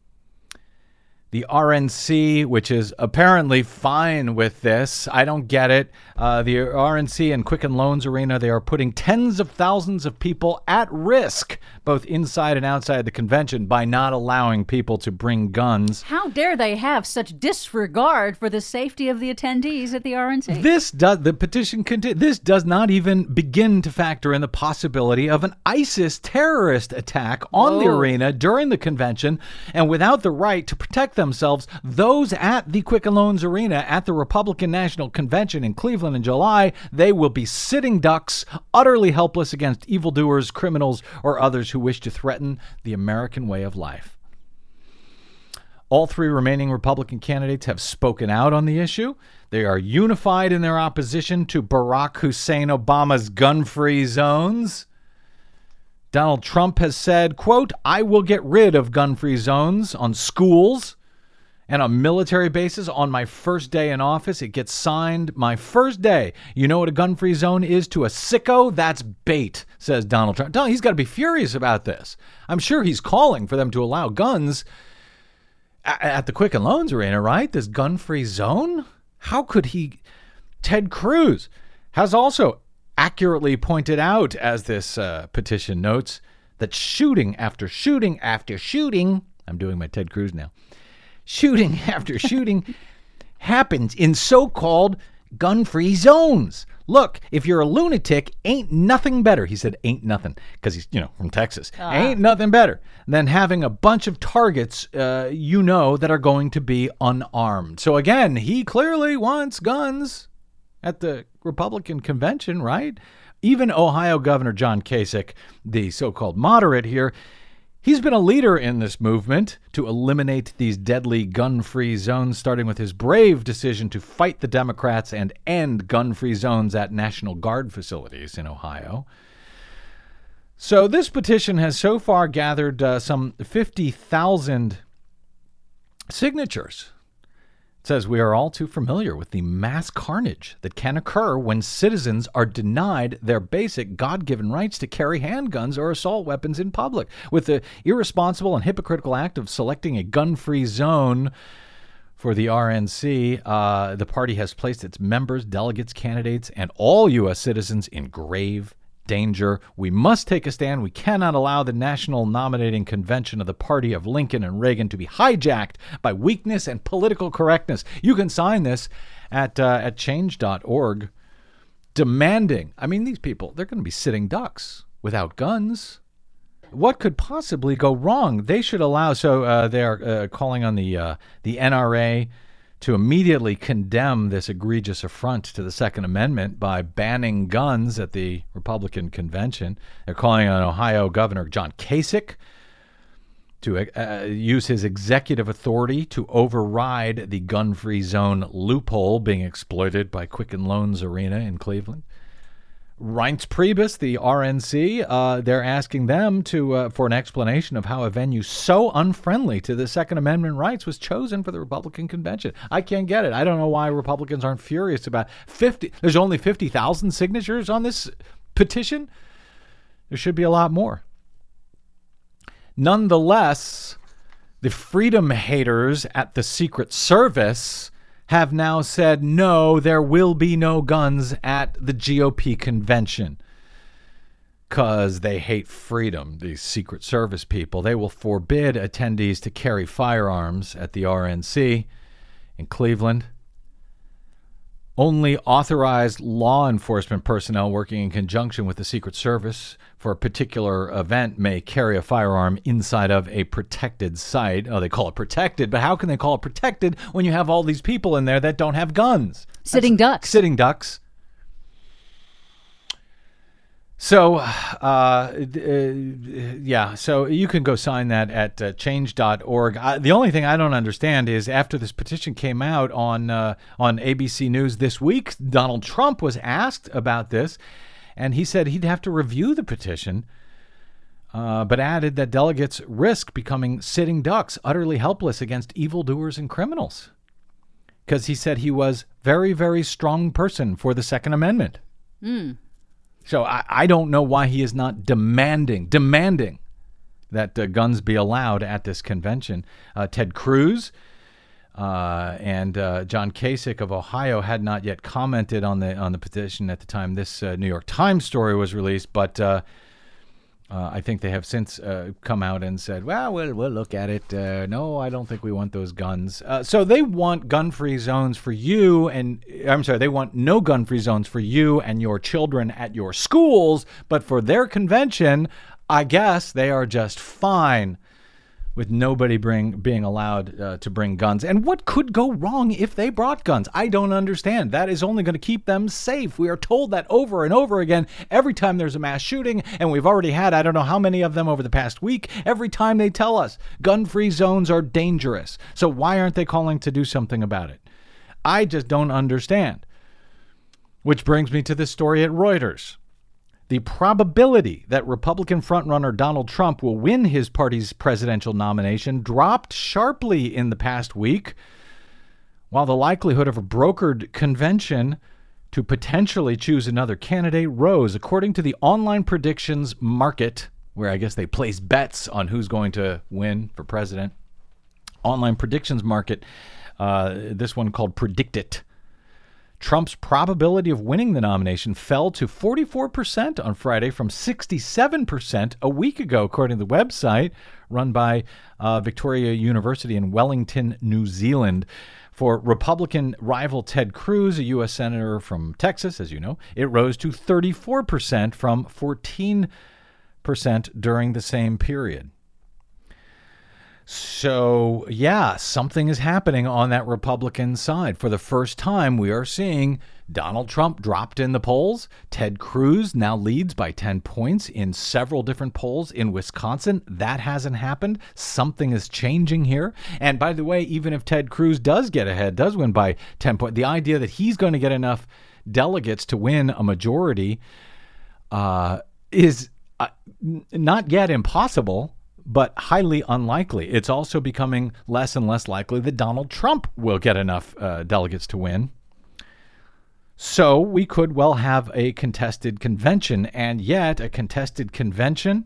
B: The R N C, which is apparently fine with this, I don't get it. Uh, the R N C and Quicken Loans Arena, they are putting tens of thousands of people at risk, both inside and outside the convention, by not allowing people to bring guns.
D: How dare they have such disregard for the safety of the attendees at the R N C?
B: This does the petition. Conti- this does not even begin to factor in the possibility of an ISIS terrorist attack on the
D: Whoa.
B: arena during the convention, and without the right to protect themselves, those at the Quicken Loans Arena at the Republican National Convention in Cleveland in July, they will be sitting ducks, utterly helpless against evildoers, criminals, or others who wish to threaten the American way of life. All three remaining Republican candidates have spoken out on the issue. They are unified in their opposition to Barack Hussein Obama's gun-free zones. Donald Trump has said, quote, I will get rid of gun-free zones on schools and on military bases on my first day in office. It gets signed my first day. You know what a gun-free zone is to a sicko? That's bait, says Donald Trump. No, he's got to be furious about this. I'm sure he's calling for them to allow guns at the Quicken Loans Arena, right? This gun-free zone? How could he? Ted Cruz has also accurately pointed out, as this uh, petition notes, that shooting after shooting after shooting, I'm doing my Ted Cruz now, shooting after shooting happens in so-called gun-free zones. Look, if you're a lunatic, ain't nothing better, he said ain't nothing, because he's, you know, from Texas, uh. ain't nothing better than having a bunch of targets, uh, you know, that are going to be unarmed. So again, he clearly wants guns at the Republican convention, right? Even Ohio Governor John Kasich, the so-called moderate here, he's been a leader in this movement to eliminate these deadly gun-free zones, starting with his brave decision to fight the Democrats and end gun-free zones at National Guard facilities in Ohio. So this petition has so far gathered uh, some fifty thousand signatures. It says we are all too familiar with the mass carnage that can occur when citizens are denied their basic God-given rights to carry handguns or assault weapons in public. With the irresponsible and hypocritical act of selecting a gun-free zone for the R N C, uh, the party has placed its members, delegates, candidates, and all U S citizens in grave danger. We must take a stand. We cannot allow the national nominating convention of the party of Lincoln and Reagan to be hijacked by weakness and political correctness. You can sign this at uh, at change dot org, demanding, I mean, these people, they're going to be sitting ducks without guns. What could possibly go wrong? They should allow, so uh, they're uh, calling on the uh, the N R A to immediately condemn this egregious affront to the Second Amendment by banning guns at the Republican convention. They're calling on Ohio Governor John Kasich to uh, use his executive authority to override the gun-free zone loophole being exploited by Quicken Loans Arena in Cleveland. Reince Priebus, the R N C, uh, they're asking them to uh, for an explanation of how a venue so unfriendly to the Second Amendment rights was chosen for the Republican convention. I can't get it. I don't know why Republicans aren't furious about fifty. There's only fifty thousand signatures on this petition. There should be a lot more. Nonetheless, the freedom haters at the Secret Service have now said, no, there will be no guns at the G O P convention because they hate freedom, these Secret Service people. They will forbid attendees to carry firearms at the R N C in Cleveland. Only authorized law enforcement personnel working in conjunction with the Secret Service for a particular event may carry a firearm inside of a protected site. Oh, they call it protected, but how can they call it protected when you have all these people in there that don't have guns?
D: Sitting
B: That's
D: ducks.
B: Sitting ducks. So, uh, uh, yeah, so you can go sign that at uh, change dot org. Uh, the only thing I don't understand is after this petition came out on uh, on A B C News this week, Donald Trump was asked about this, and he said he'd have to review the petition, uh, but added that delegates risk becoming sitting ducks, utterly helpless against evildoers and criminals, because he said he was very, very strong person for the Second Amendment.
D: Mm.
B: So I, I don't know why he is not demanding, demanding that uh, guns be allowed at this convention. Uh, Ted Cruz uh, and uh, John Kasich of Ohio had not yet commented on the on the petition at the time this uh, New York Times story was released, but uh, uh, I think they have since uh, come out and said, well, we'll, we'll look at it. Uh, no, I don't think we want those guns. Uh, so they want gun-free zones for you, and I'm sorry, they want no gun-free zones for you and your children at your schools, but for their convention, I guess they are just fine with nobody bring being allowed uh, to bring guns. And what could go wrong if they brought guns? I don't understand. That is only going to keep them safe. We are told that over and over again every time there's a mass shooting, and we've already had I don't know how many of them over the past week. Every time they tell us gun-free zones are dangerous. So why aren't they calling to do something about it? I just don't understand. Which brings me to this story at Reuters. The probability that Republican frontrunner Donald Trump will win his party's presidential nomination dropped sharply in the past week, while the likelihood of a brokered convention to potentially choose another candidate rose, according to the online predictions market, where I guess they place bets on who's going to win for president. Online predictions market, uh, this one called PredictIt. Trump's probability of winning the nomination fell to forty-four percent on Friday from sixty-seven percent a week ago, according to the website run by uh, Victoria University in Wellington, New Zealand. For Republican rival Ted Cruz, a U S senator from Texas, as you know, it rose to thirty-four percent from fourteen percent during the same period. So, yeah, something is happening on that Republican side. For the first time, we are seeing Donald Trump dropped in the polls. Ted Cruz now leads by ten points in several different polls in Wisconsin. That hasn't happened. Something is changing here. And by the way, even if Ted Cruz does get ahead, does win by ten points, the idea that he's going to get enough delegates to win a majority uh, is uh, not yet impossible, but highly unlikely. It's also becoming less and less likely that Donald Trump will get enough uh, delegates to win. So we could well have a contested convention, and yet a contested convention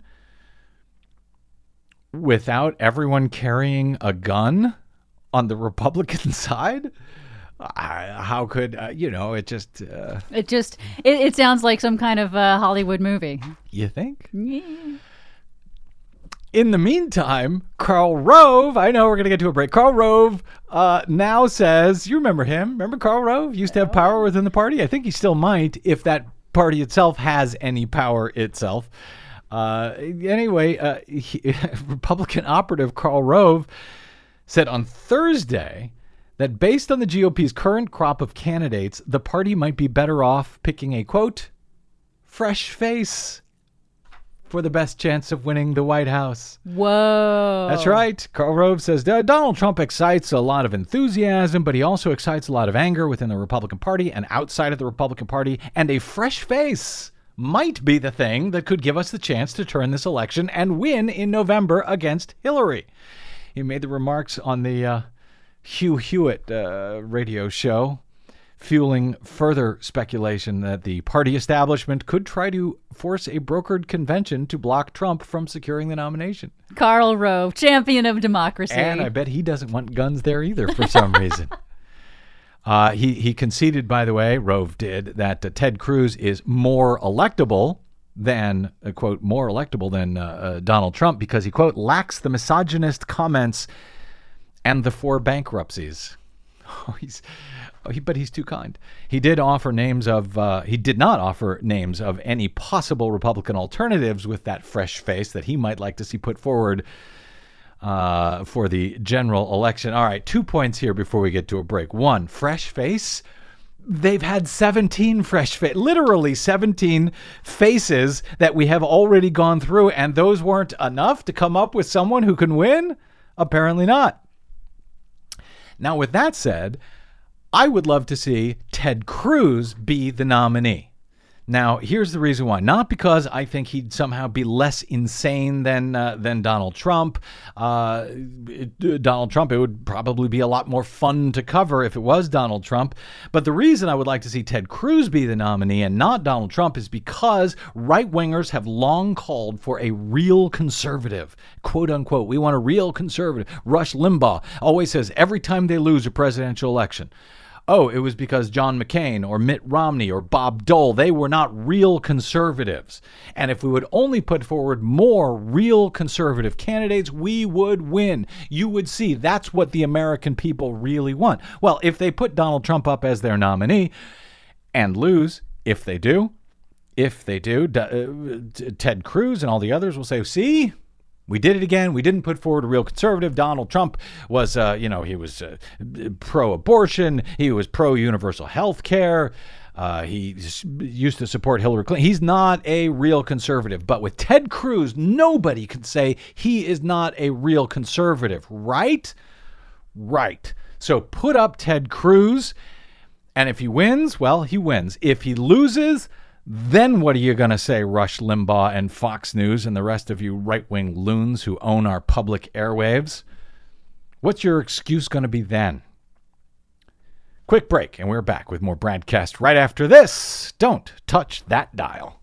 B: without everyone carrying a gun on the Republican side? Uh, how could, uh, you know, it just... Uh,
D: it just, it, it sounds like some kind of uh, Hollywood movie.
B: You think?
D: Yeah.
B: In the meantime, Karl Rove, I know we're going to get to a break. Karl Rove uh, now says, you remember him? Remember Karl Rove? Used to have power within the party. I think he still might if that party itself has any power itself. Uh, anyway, uh, he, Republican operative Karl Rove said on Thursday that based on the G O P's current crop of candidates, the party might be better off picking a, quote, fresh face for the best chance of winning the White House.
D: Whoa.
B: That's right. Karl Rove says Donald Trump excites a lot of enthusiasm, but he also excites a lot of anger within the Republican Party and outside of the Republican Party, and a fresh face might be the thing that could give us the chance to turn this election and win in November against Hillary. He made the remarks on the uh, Hugh Hewitt uh, radio show, fueling further speculation that the party establishment could try to force a brokered convention to block Trump from securing the nomination.
D: Karl Rove, champion of democracy.
B: And I bet he doesn't want guns there either for some reason. Uh, he, he conceded, by the way, Rove did, that uh, Ted Cruz is more electable than, uh, quote, more electable than uh, uh, Donald Trump because he, quote, lacks the misogynist comments and the four bankruptcies. Oh, he's... He, but he's too kind. He did offer names of, uh, he did not offer names of any possible Republican alternatives with that fresh face that he might like to see put forward uh, for the general election. All right, two points here before we get to a break. One, fresh face. they've had seventeen fresh faces, literally seventeen faces that we have already gone through, and those weren't enough to come up with someone who can win? Apparently not. Now, with that said, I would love to see Ted Cruz be the nominee. Now, here's the reason why. Not because I think he'd somehow be less insane than uh, than Donald Trump. Uh, it, Donald Trump, it would probably be a lot more fun to cover if it was Donald Trump. But the reason I would like to see Ted Cruz be the nominee and not Donald Trump is because right-wingers have long called for a real conservative. Quote, unquote, we want a real conservative. Rush Limbaugh always says every time they lose a presidential election, oh, it was because John McCain or Mitt Romney or Bob Dole, they were not real conservatives. And if we would only put forward more real conservative candidates, we would win. You would see that's what the American people really want. Well, if they put Donald Trump up as their nominee and lose, if they do, if they do, uh, Ted Cruz and all the others will say, see, we did it again. We didn't put forward a real conservative. Donald Trump was, uh, you know, he was uh, pro-abortion. He was pro-universal health care. Uh, he used to support Hillary Clinton. He's not a real conservative. But with Ted Cruz, nobody can say he is not a real conservative, right? Right. So put up Ted Cruz, and if he wins, well, he wins. If he loses, then what are you going to say, Rush Limbaugh and Fox News and the rest of you right-wing loons who own our public airwaves? What's your excuse going to be then? Quick break, and we're back with more Bradcast right after this. Don't touch that dial.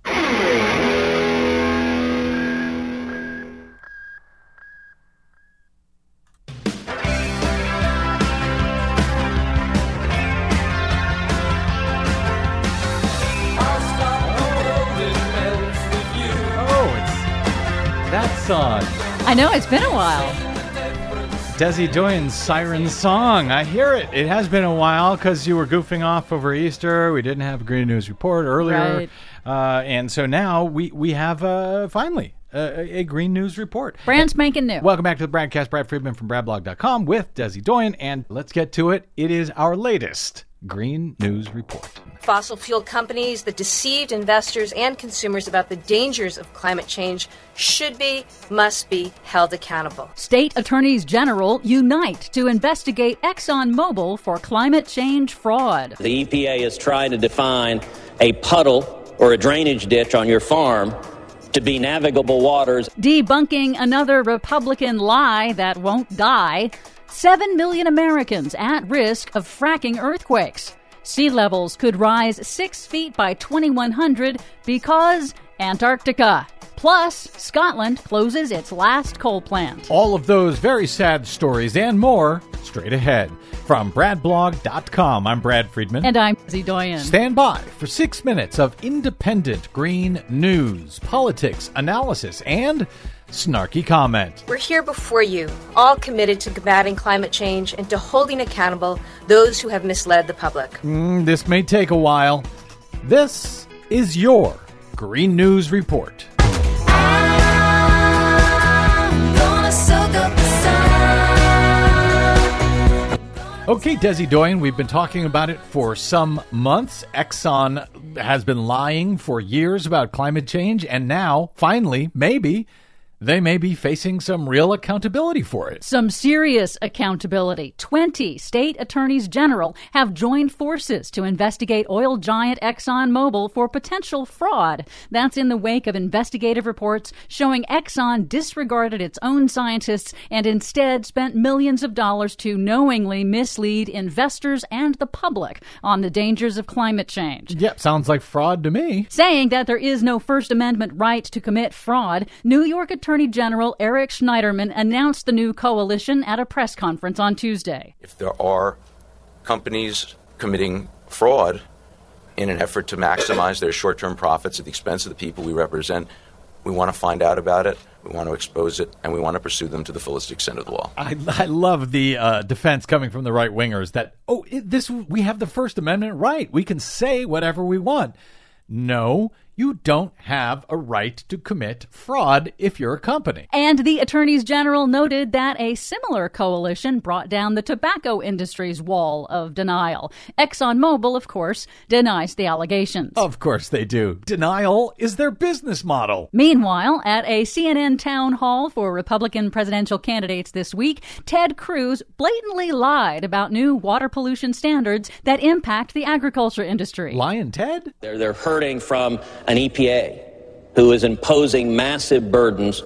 B: That song.
D: I know, it's been a while.
B: Desi Doyen's Siren Song. I hear it. It has been a while because you were goofing off over Easter. We didn't have a Green News Report earlier.
D: Right.
B: Uh, and so now we, we have, uh, finally, uh, a Green News Report.
D: Brand spanking new.
B: Welcome back to the Bradcast. Brad Friedman from brad blog dot com with Desi Doyen. And let's get to it. It is our latest Green News Report.
I: Fossil fuel companies that deceived investors and consumers about the dangers of climate change should be, must be held accountable.
D: State attorneys general unite to investigate ExxonMobil for climate change fraud.
J: The E P A is trying to define a puddle or a drainage ditch on your farm to be navigable waters.
D: Debunking another Republican lie that won't die. Seven million Americans at risk of fracking earthquakes. Sea levels could rise six feet by twenty-one hundred because Antarctica. Plus, Scotland closes its last coal plant.
B: All of those very sad stories and more straight ahead. From brad blog dot com, I'm Brad Friedman.
D: And I'm Desi Doyen.
B: Stand by for six minutes of independent green news, politics, analysis, and snarky comment.
I: We're here before you, all committed to combating climate change and to holding accountable those who have misled the public.
B: Mm, this may take a while. This is your Green News Report. Okay, Desi Doyen, we've been talking about it for some months. Exxon has been lying for years about climate change, and now, finally, maybe, they may be facing some real accountability for it.
D: Some serious accountability. twenty state attorneys general have joined forces to investigate oil giant ExxonMobil for potential fraud. That's in the wake of investigative reports showing Exxon disregarded its own scientists and instead spent millions of dollars to knowingly mislead investors and the public on the dangers of climate change.
B: Yep, sounds like fraud to me.
D: Saying that there is no First Amendment right to commit fraud, New York Attorney Attorney General Eric Schneiderman announced the new coalition at a press conference on Tuesday.
K: If there are companies committing fraud in an effort to maximize their short-term profits at the expense of the people we represent, we want to find out about it, we want to expose it, and we want to pursue them to the fullest extent of the law.
B: I, I love the uh, defense coming from the right-wingers that, oh, it, this we have the First Amendment right. We can say whatever we want. No, you you don't have a right to commit fraud if you're a company.
D: And the attorneys general noted that a similar coalition brought down the tobacco industry's wall of denial. ExxonMobil, of course, denies the allegations.
B: Of course they do. Denial is their business model.
D: Meanwhile, at a C N N town hall for Republican presidential candidates this week, Ted Cruz blatantly lied about new water pollution standards that impact the agriculture industry.
B: Lying Ted?
J: They're, they're hurting from an E P A who is imposing massive burdens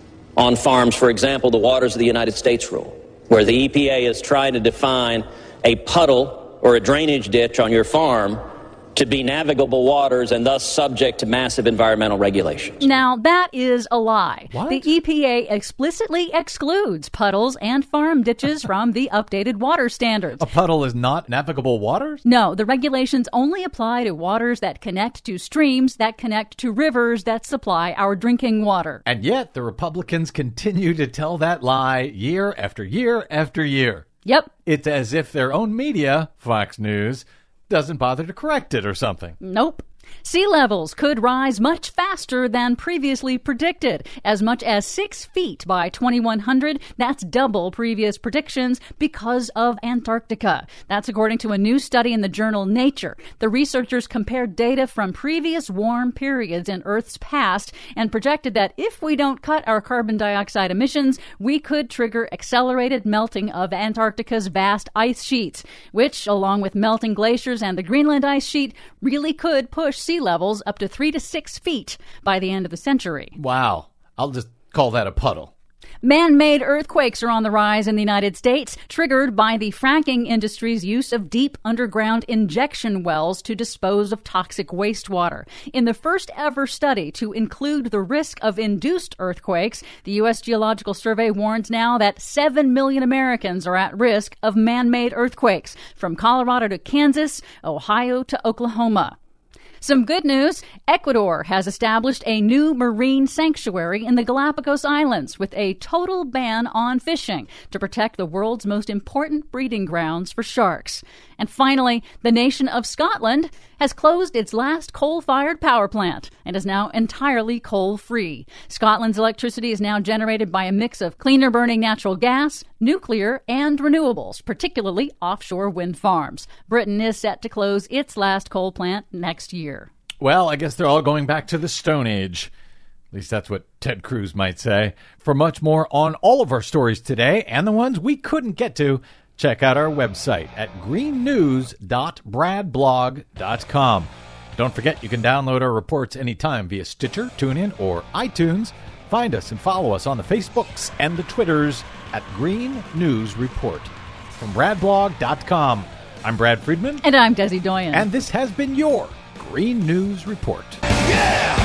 J: on farms. For example, the Waters of the United States rule, where the E P A is trying to define a puddle or a drainage ditch on your farm to be navigable waters and thus subject to massive environmental regulations.
D: Now, that is a lie.
B: What?
D: The E P A explicitly excludes puddles and farm ditches from the updated water standards.
B: A puddle is not navigable waters?
D: No, the regulations only apply to waters that connect to streams that connect to rivers that supply our drinking water.
B: And yet, the Republicans continue to tell that lie year after year after year.
D: Yep.
B: It's as if their own media, Fox News, doesn't bother to correct it or something.
D: Nope. Sea levels could rise much faster than previously predicted, as much as six feet by twenty-one hundred. That's double previous predictions because of Antarctica. That's according to a new study in the journal Nature. The researchers compared data from previous warm periods in Earth's past and projected that if we don't cut our carbon dioxide emissions, we could trigger accelerated melting of Antarctica's vast ice sheets, which, along with melting glaciers and the Greenland ice sheet, really could push sea levels up to three to six feet by the end of the century.
B: Wow. I'll just call that a puddle.
D: Man-made earthquakes are on the rise in the United States, triggered by the fracking industry's use of deep underground injection wells to dispose of toxic wastewater. In the first ever study to include the risk of induced earthquakes, the U S Geological Survey warns now that seven million Americans are at risk of man-made earthquakes, from Colorado to Kansas, Ohio to Oklahoma. Some good news. Ecuador has established a new marine sanctuary in the Galapagos Islands with a total ban on fishing to protect the world's most important breeding grounds for sharks. And finally, the nation of Scotland has closed its last coal-fired power plant and is now entirely coal-free. Scotland's electricity is now generated by a mix of cleaner-burning natural gas, nuclear, and renewables, particularly offshore wind farms. Britain is set to close its last coal plant next year.
B: Well, I guess they're all going back to the Stone Age. At least that's what Ted Cruz might say. For much more on all of our stories today and the ones we couldn't get to, check out our website at green news dot brad blog dot com. Don't forget you can download our reports anytime via Stitcher, TuneIn, or iTunes. Find us and follow us on the Facebooks and the Twitters at Green News Report. From brad blog dot com, I'm Brad Friedman.
D: And I'm Desi Doyen.
B: And this has been your Green News Report.
C: Yeah!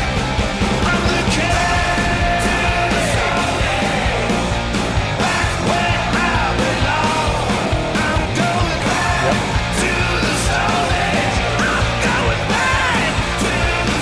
C: I'm the king! Back where I belong. I'm going back to the Stone Age. I'm going back to the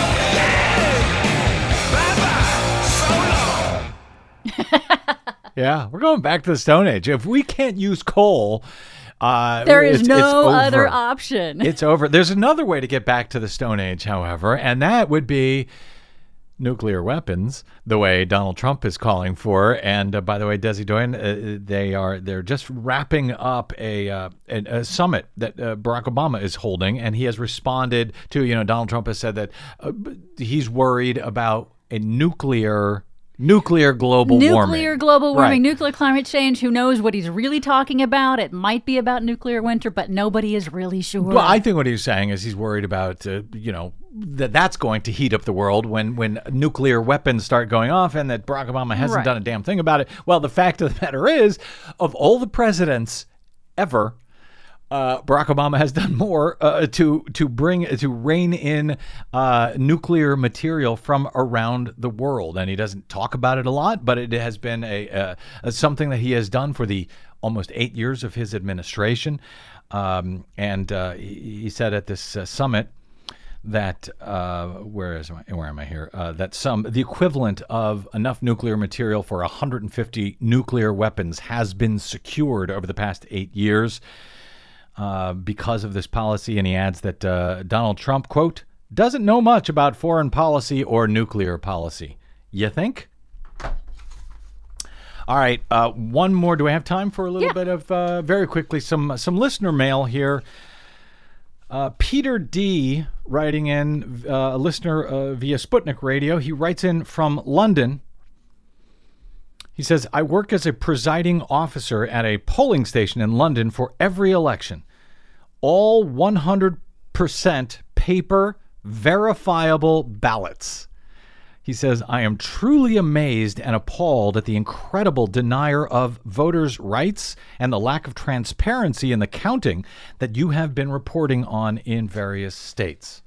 C: Stone Age. Bye-bye. So long.
B: Yeah, we're going back to the Stone Age. If we can't use coal, uh,
D: there is
B: it's,
D: no
B: it's
D: other option.
B: It's over. There's another way to get back to the Stone Age, however, and that would be nuclear weapons, the way Donald Trump is calling for. And uh, by the way, Desi Doyen, uh, they are they're just wrapping up a uh, a, a summit that uh, Barack Obama is holding, and he has responded to. You know, Donald Trump has said that uh, he's worried about a nuclear. Nuclear global
D: nuclear
B: warming.
D: Nuclear global warming,
B: right.
D: Nuclear climate change. Who knows what he's really talking about? It might be about nuclear winter, but nobody is really sure.
B: Well, I think what he's saying is he's worried about, uh, you know, that that's going to heat up the world when, when nuclear weapons start going off, and that Barack Obama hasn't
D: right.
B: done a damn thing about it. Well, the fact of the matter is, of all the presidents ever, Uh, Barack Obama has done more uh, to to bring to rein in uh, nuclear material from around the world, and he doesn't talk about it a lot. But it has been a, a, a something that he has done for the almost eight years of his administration. Um, and uh, he, he said at this uh, summit that uh, where is my, where am I here? Uh, that some the equivalent of enough nuclear material for one hundred fifty nuclear weapons has been secured over the past eight years. Uh, because of this policy, and he adds that uh, Donald Trump, quote, doesn't know much about foreign policy or nuclear policy. You think? All right, uh, one more. Do I have time for a little
D: yeah.
B: bit of, uh, very quickly, some some listener mail here. Uh, Peter D. writing in, uh, a listener uh, via Sputnik Radio. He writes in from London. He says, I work as a presiding officer at a polling station in London for every election. All one hundred percent paper, verifiable ballots. He says, I am truly amazed and appalled at the incredible denial of voters' rights and the lack of transparency in the counting that you have been reporting on in various states.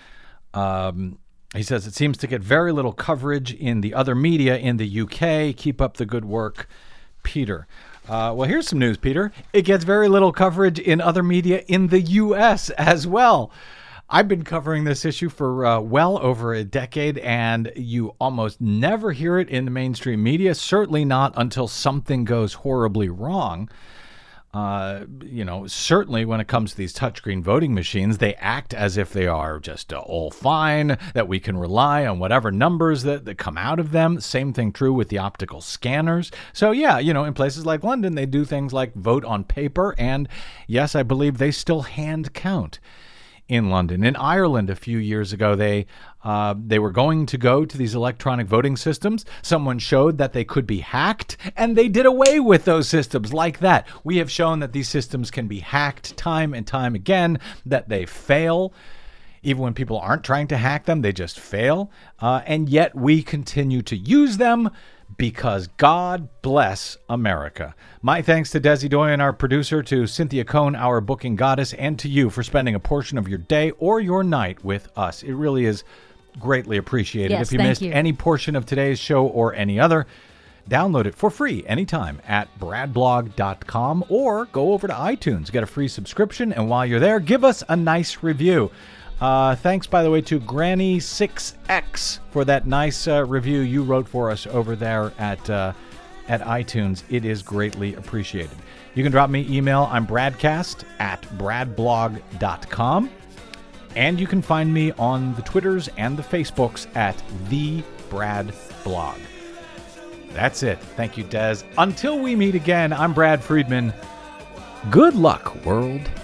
B: Um, he says, it seems to get very little coverage in the other media in the U K. Keep up the good work, Peter. Uh, well, here's some news, Peter. It gets very little coverage in other media in the U S as well. I've been covering this issue for uh, well over a decade, and you almost never hear it in the mainstream media, certainly not until something goes horribly wrong. Uh, you know, certainly when it comes to these touchscreen voting machines, they act as if they are just uh, all fine, that we can rely on whatever numbers that, that come out of them. Same thing true with the optical scanners. So, yeah, you know, in places like London, they do things like vote on paper, and yes, I believe they still hand count in London. In Ireland a few years ago, they uh, they were going to go to these electronic voting systems. Someone showed that they could be hacked, and they did away with those systems like that. We have shown that these systems can be hacked time and time again, that they fail. Even when people aren't trying to hack them, they just fail. Uh, and yet we continue to use them because God bless America. My thanks to Desi Doyen, our producer, to Cynthia Cohn, our booking goddess, and to you for spending a portion of your day or your night with us. It really is greatly appreciated.
D: Yes,
B: if you
D: thank
B: missed
D: you.
B: any portion of today's show or any other, download it for free anytime at brad blog dot com or go over to iTunes, get a free subscription, and while you're there, give us a nice review. Uh, thanks, by the way, to Granny six X for that nice uh, review you wrote for us over there at uh, at iTunes. It is greatly appreciated. You can drop me email. I'm bradcast at brad blog dot com. And you can find me on the Twitters and the Facebooks at the Brad Blog. That's it. Thank you, Des. Until we meet again, I'm Brad Friedman. Good luck, world.